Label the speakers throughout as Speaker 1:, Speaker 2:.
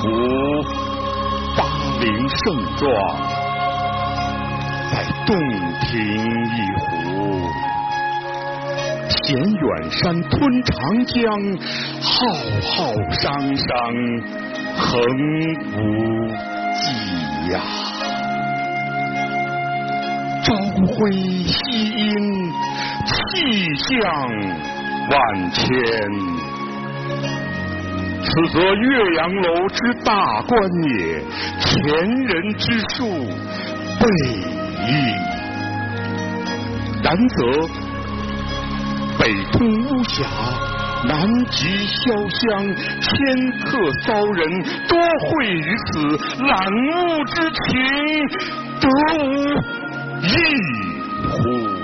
Speaker 1: 府巴陵盛壮，在洞庭一湖，田远山吞长江，浩浩汤汤，横无际呀。朝晖夕阴，气象万千。此则岳阳楼之大观也，前人之述备矣。然则北通巫峡，南极潇湘，迁客骚人多会于此，览物之情，得无异乎？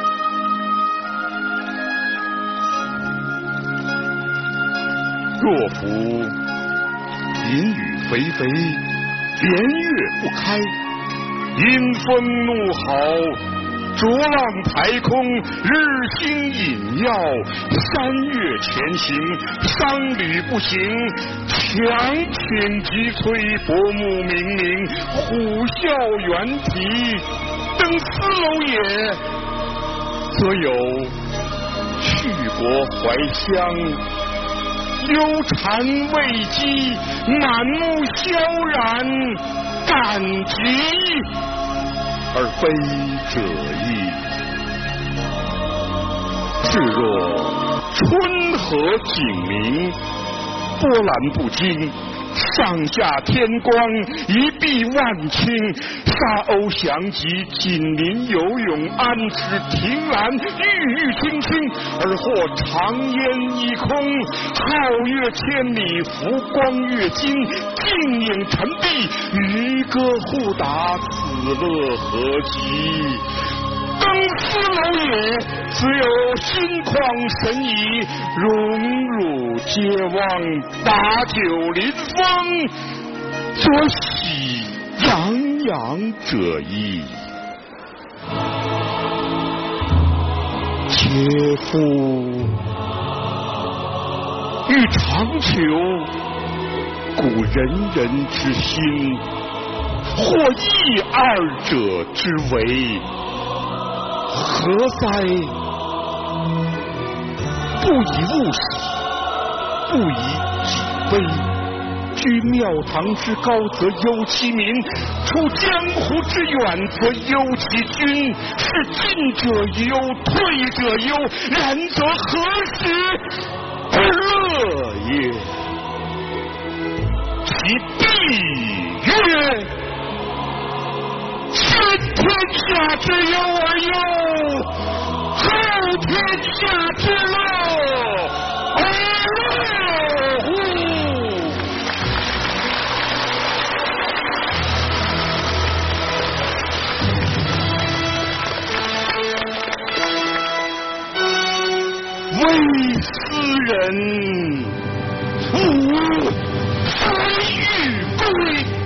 Speaker 1: 若夫阴雨霏霏，连月不开，阴风怒号，浊浪排空，日星隐曜，山岳前行，商旅不行，强犬急催，薄暮冥冥，虎啸猿啼，登斯楼也，则有去国怀乡，忧谗畏讥，满目萧然，感极而悲者矣。至若春和景明，波澜不惊，上下天光，一碧万顷，沙鸥翔集，锦鳞游泳，安齿亭兰，郁郁青青，而或长烟一空，皓月千里，浮光跃金，静影沉璧，渔歌互答，此乐何极？登斯楼也，只有心旷神怡，荣辱皆忘，把酒临风，所喜洋洋者矣。且夫欲长久，故人人之心，或异二者之为，何哉？不以物喜，不以己悲。居庙堂之高则忧其民，处江湖之远则忧其君。是进者忧，退者忧，然则何时不乐也？其必曰：先天下之忧而忧，后天下之乐而乐乎？为斯人，吾非欲归。